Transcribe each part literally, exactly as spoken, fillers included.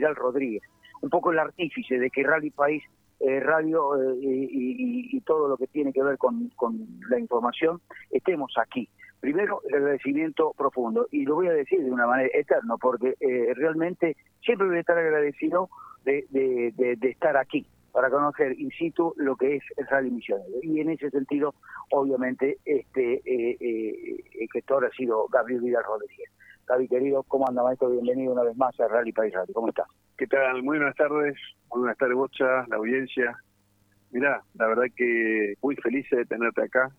Vidal Rodríguez, un poco el artífice de que Rally País eh, Radio eh, y, y, y todo lo que tiene que ver con, con la información estemos aquí. Primero, el agradecimiento profundo, y lo voy a decir de una manera eterna, porque eh, realmente siempre voy a estar agradecido de, de, de, de estar aquí, para conocer in situ lo que es el Rally Misionero. Y en ese sentido, obviamente, este eh, eh, el gestor ha sido Gabriel Vidal Rodríguez. Gaby, querido, ¿cómo anda, maestro? Bienvenido una vez más a Rally País Radio. ¿Cómo estás? ¿Qué tal? Muy buenas tardes. Muy buenas tardes, Bocha, la audiencia. Mirá, la verdad que muy feliz de tenerte acá.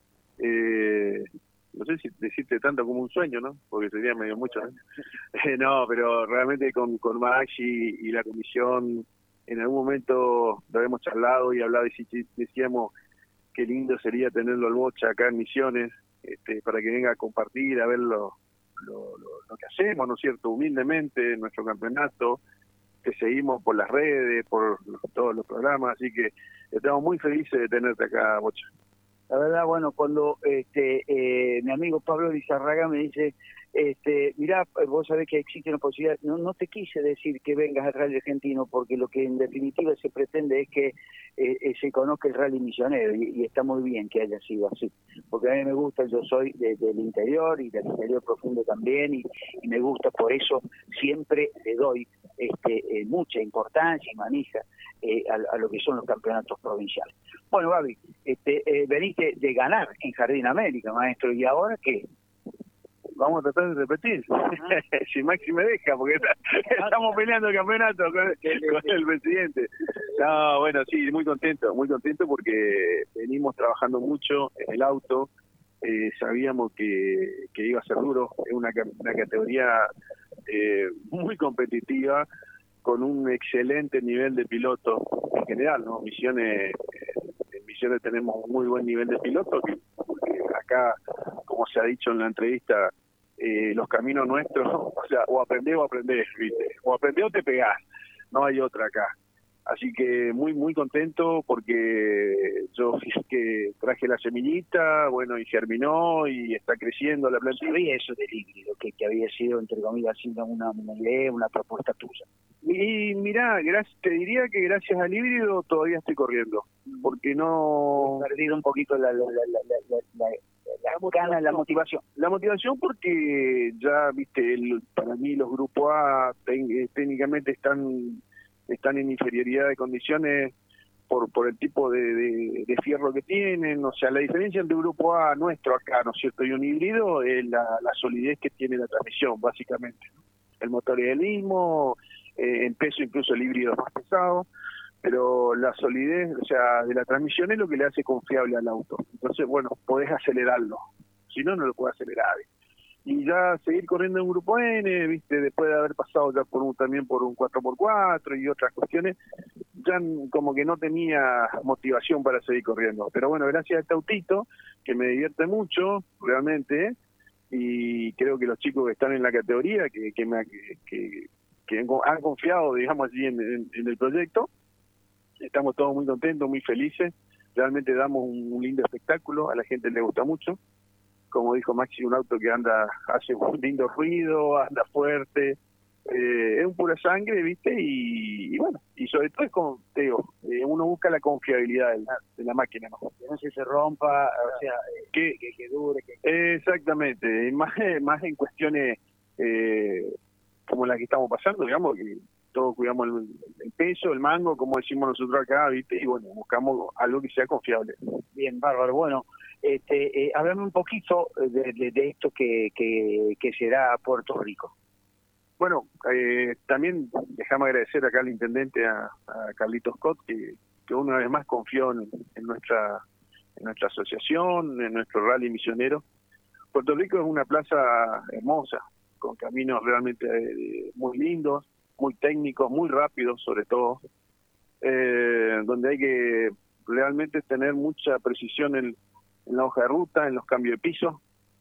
Eh, no sé si decirte tanto como un sueño, ¿no? Porque sería medio mucho, ¿no? Eh, no, pero realmente con, con Maxi y, y la comisión, en algún momento lo hemos charlado y hablado y decíamos qué lindo sería tenerlo al Bocha acá en Misiones, este, para que venga a compartir, a ver lo, lo, lo, lo que hacemos, ¿no es cierto?, humildemente en nuestro campeonato, que seguimos por las redes, por todos los programas, así que estamos muy felices de tenerte acá, Bocha. La verdad, bueno, cuando este eh, mi amigo Pablo Lizarraga me dice, este mirá, vos sabés que existe una posibilidad, no, no te quise decir que vengas al Rally Argentino, porque lo que en definitiva se pretende es que eh, eh, se conozca el Rally Misionero, y, y está muy bien que haya sido así, porque a mí me gusta, yo soy de, del interior, y del interior profundo también, y, y me gusta, por eso siempre le doy este eh, mucha importancia y manija eh, a, a lo que son los campeonatos provinciales. Bueno, Gaby, este, eh, veniste de ganar en Jardín América, maestro, ¿y ahora qué? Vamos a tratar de repetir, si Maxi me deja, porque está, estamos peleando el campeonato con, con el presidente. No, bueno, sí, muy contento, muy contento porque venimos trabajando mucho en el auto, eh, sabíamos que, que iba a ser duro, es una, una categoría eh, muy competitiva, con un excelente nivel de piloto en general, ¿no? Misiones, en Misiones tenemos un muy buen nivel de piloto, que, que acá, como se ha dicho en la entrevista, eh, los caminos nuestros, o sea, o aprendés o aprendés, ¿viste? O aprendés o te pegás, no hay otra acá. Así que muy, muy contento porque yo que traje la semillita, bueno, y germinó y está creciendo la planta. Sabía eso del híbrido, que, que había sido, entre comillas, una, una idea, una propuesta tuya. Y mirá, gracias, te diría que gracias al híbrido todavía estoy corriendo, porque no... He perdido un poquito la, la, la, la, la, la, la, la gana, la motivación. La motivación porque ya, viste, el, para mí los grupos A técnicamente están... están en inferioridad de condiciones por por el tipo de, de, de fierro que tienen, o sea, la diferencia entre un grupo A nuestro acá, ¿no es cierto?, y un híbrido es la, la solidez que tiene la transmisión, básicamente. El motor es el mismo, eh, en peso incluso el híbrido es más pesado, pero la solidez, o sea, de la transmisión es lo que le hace confiable al auto. Entonces, bueno, podés acelerarlo, si no, no lo puede acelerar. Y ya seguir corriendo en un grupo N, viste, después de haber pasado ya por un, también por un cuatro por cuatro y otras cuestiones, ya como que no tenía motivación para seguir corriendo. Pero bueno, gracias a este autito, que me divierte mucho, realmente, y creo que los chicos que están en la categoría, que que, me, que, que, que han confiado, digamos así, en, en, en el proyecto, estamos todos muy contentos, muy felices, realmente damos un, un lindo espectáculo, a la gente le gusta mucho. Como dijo Maxi, un auto que anda, hace un lindo ruido, anda fuerte, eh, es un pura sangre, ¿viste? Y, y bueno, y sobre todo es como, te digo, eh, uno busca la confiabilidad de la, de la máquina, ¿no? Que no se, se rompa, o sea, que, que, que dure. Que... Eh, exactamente, más, más en cuestiones eh, como las que estamos pasando, digamos, que todos cuidamos el, el peso, el mango, como decimos nosotros acá, ¿viste? Y bueno, buscamos algo que sea confiable. Bien, bárbaro. Bueno, este, eh, háblame un poquito de, de, de esto que, que, que será Puerto Rico. Bueno, eh, también déjame agradecer acá al intendente, a, a Carlitos Scott, que, que una vez más confió en, en nuestra en nuestra asociación, en nuestro rally misionero. Puerto Rico es una plaza hermosa, con caminos realmente eh, muy lindos, muy técnicos, muy rápidos sobre todo, eh, donde hay que realmente tener mucha precisión en, en la hoja de ruta, en los cambios de piso.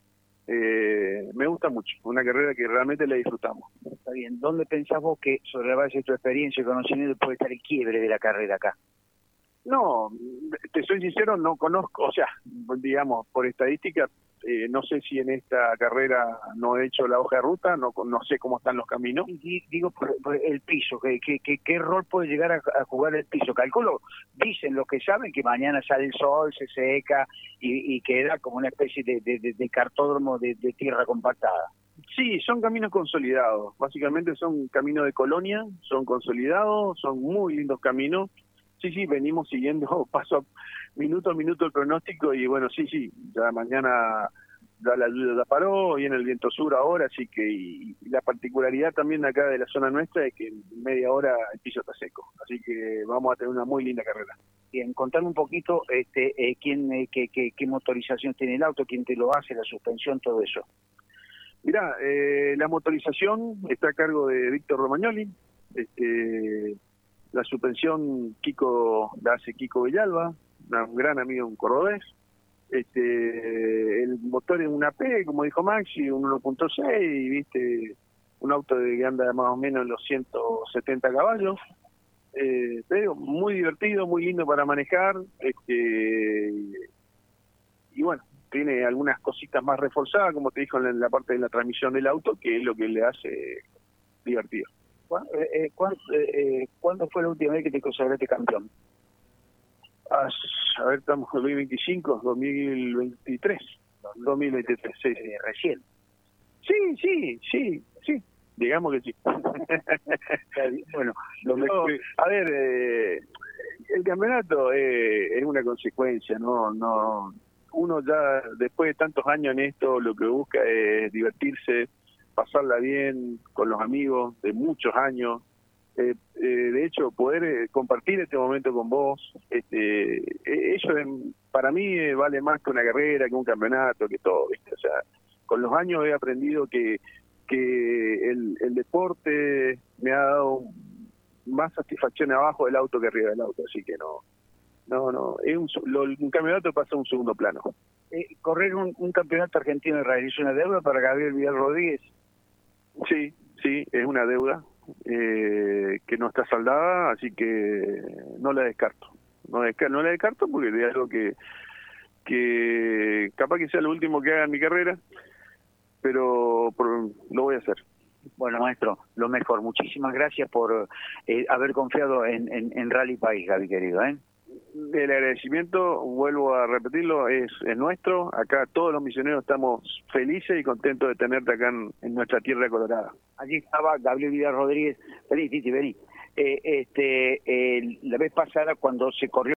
Eh, me gusta mucho, una carrera que realmente la disfrutamos. Está bien, ¿dónde pensás vos que sobre la base de tu experiencia y conocimiento puede estar el quiebre de la carrera acá? No, te soy sincero, no conozco, o sea, digamos, por estadística, Eh, no sé si en esta carrera no he hecho la hoja de ruta, no, no sé cómo están los caminos. Y digo, por, por el piso, ¿qué, qué, qué, ¿qué rol puede llegar a, a jugar el piso? Calculo, dicen los que saben que mañana sale el sol, se seca y, y queda como una especie de, de, de, de cartódromo de, de tierra compactada. Sí, son caminos consolidados, básicamente son caminos de colonia, son consolidados, son muy lindos caminos. Sí, sí, venimos siguiendo paso a minuto a minuto el pronóstico y bueno, sí, sí, ya mañana ya la lluvia ya paró, viene el viento sur ahora, así que y, y la particularidad también de acá de la zona nuestra es que en media hora el piso está seco, así que vamos a tener una muy linda carrera. Bien, contame un poquito este, eh, quién, eh, qué, qué, qué motorización tiene el auto, quién te lo hace, la suspensión, todo eso. Mirá, eh, la motorización está a cargo de Víctor Romagnoli, este, la suspensión Kiko la hace Kiko Villalba, un gran amigo, un cordobés. Este, el motor es un A P, como dijo Maxi, un uno punto seis, viste, un auto que anda más o menos en los ciento setenta caballos. Eh, te digo, muy divertido, muy lindo para manejar, este, y bueno, tiene algunas cositas más reforzadas, como te dijo en la, en la parte de la transmisión del auto, que es lo que le hace divertido. ¿Cuándo, eh, ¿cuándo, eh, ¿Cuándo fue la última vez que te consagraste campeón? Ah, a ver, estamos en dos mil veinticinco, dos mil veintitrés. dos mil veintitrés, sí, sí. Eh, recién. Sí, sí, sí, sí, digamos que sí. Bueno, lo no, mejor... a ver, eh, el campeonato eh, es una consecuencia, no, no, uno ya después de tantos años en esto lo que busca es divertirse, pasarla bien con los amigos de muchos años. Eh, eh, de hecho, poder eh, compartir este momento con vos, este, eh, eso es, para mí eh, vale más que una carrera, que un campeonato, que todo, ¿viste? O sea, con los años he aprendido que, que el, el deporte me ha dado más satisfacción abajo del auto que arriba del auto, así que no, no, no, es un, lo, un campeonato pasa a un segundo plano. Eh, correr un, un campeonato argentino de rally es una deuda para Gabriel Vidal Rodríguez. Sí, sí, es una deuda. Eh, que no está saldada, así que no la descarto. No, desca no la descarto porque es algo que, que capaz que sea lo último que haga en mi carrera, pero por, lo voy a hacer. Bueno, maestro, lo mejor. Muchísimas gracias por eh, haber confiado en, en, en Rally País, Gaby, querido. ¿eh? El agradecimiento, vuelvo a repetirlo, es, es nuestro. Acá todos los misioneros estamos felices y contentos de tenerte acá en, en nuestra tierra colorada. Allí estaba Gabriel Vidal Rodríguez. Vení, Titi, vení. Eh, este, eh, la vez pasada cuando se corrió